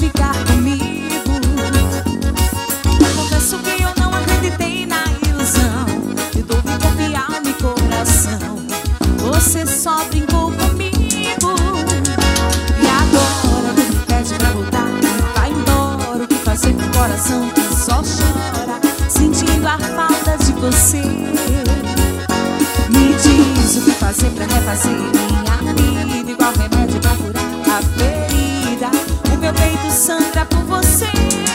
ficar comigo. Confesso que eu não acreditei na ilusão de dúvida de alma e coração. Você só brincou comigo. E agora tu me pede pra voltar e vai embora. O que fazer com o coração que só chora, sentindo a falta de você? Me diz o que fazer pra refazer minha vida, igual remédio pra curar a ferida. O meu peito sangra por você.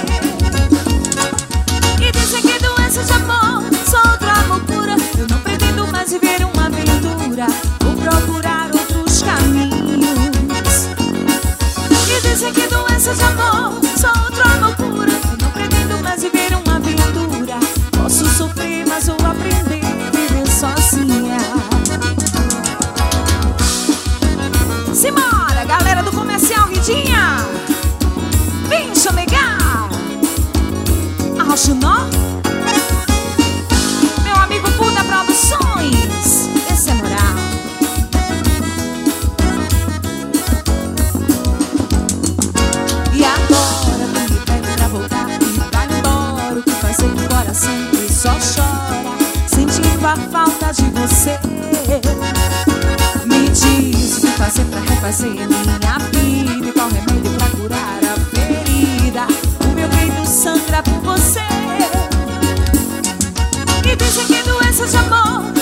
E dizem que doença de amor só outra loucura. Eu não pretendo mais viver uma aventura, vou procurar outros caminhos. E dizem que doença de amor só outra loucura. Eu não pretendo mais viver uma aventura. Posso sofrer, mas vou aprender a viver sozinha. Simbora, galera do Comercial Vidinha. Vem chamegar Arrochunó, meu amigo Buda Produções. Esse é moral. E agora tu me pede pra voltar e vai embora. O que fazer com o coração que só chora, sentindo a falta de você? Me diz o que fazer pra refazer minha vida, e qual remédio pra curar a ferida. O meu peito sangra por você. E dizem que doença de amor